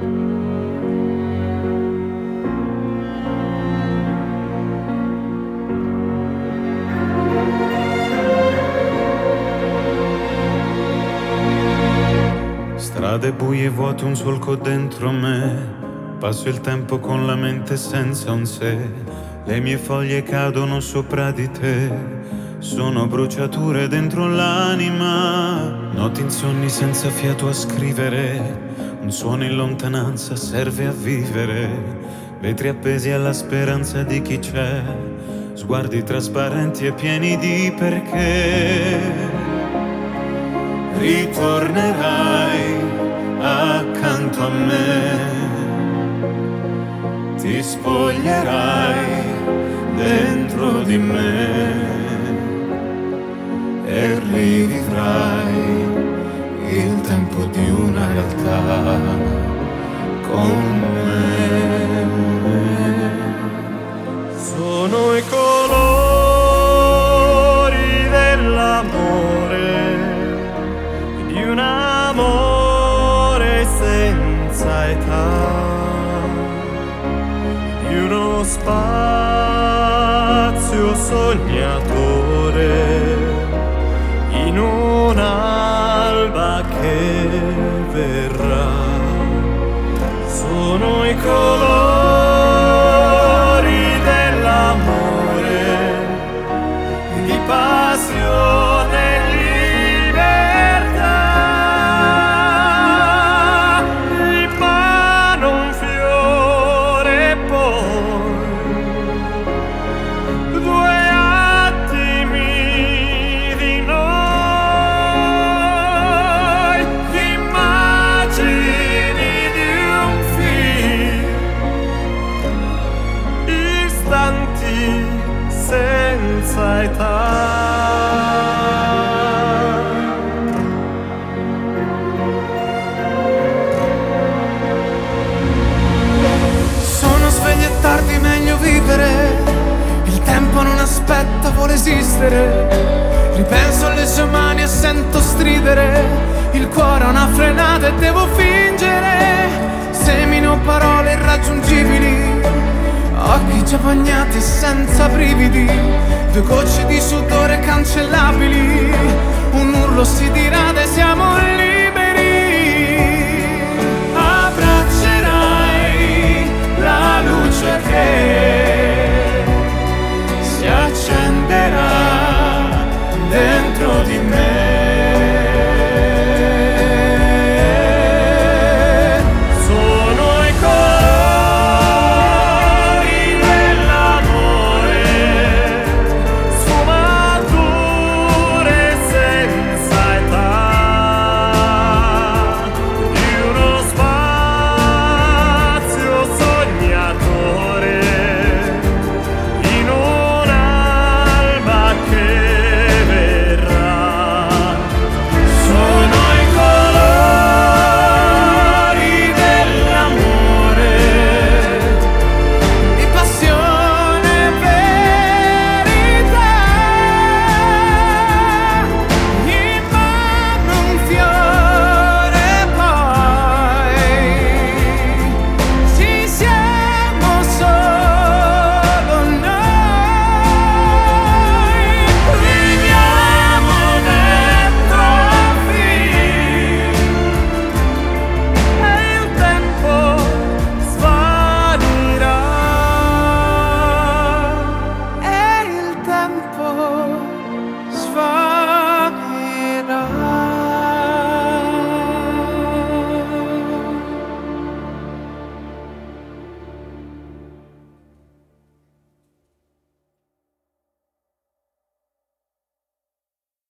Strade buie, vuote, un solco dentro me. Passo il tempo con la mente senza un sé. Le mie foglie cadono sopra di te. Sono bruciature dentro l'anima. Notti insonni senza fiato a scrivere. Un suono in lontananza serve a vivere. Vetri appesi alla speranza di chi c'è. Sguardi trasparenti e pieni di perché. Ritornerai accanto a me, ti spoglierai dentro di me e rivivrai il tempo di una realtà con me. Sono i colori dell'amore, di un amore senza età, di uno spazio sognatore in un'alba che verrà. Sono i colori dell'amore, di passione, senza età. Sono sveglio e tardi, meglio vivere. Il tempo non aspetta, vuole esistere. Ripenso alle sue mani e sento stridere. Il cuore ha una frenata e devo fingere. Semino parole irraggiungibili, occhi già bagnati senza brividi, due gocce di sudore cancellabili, un urlo si dirade, siamo lì.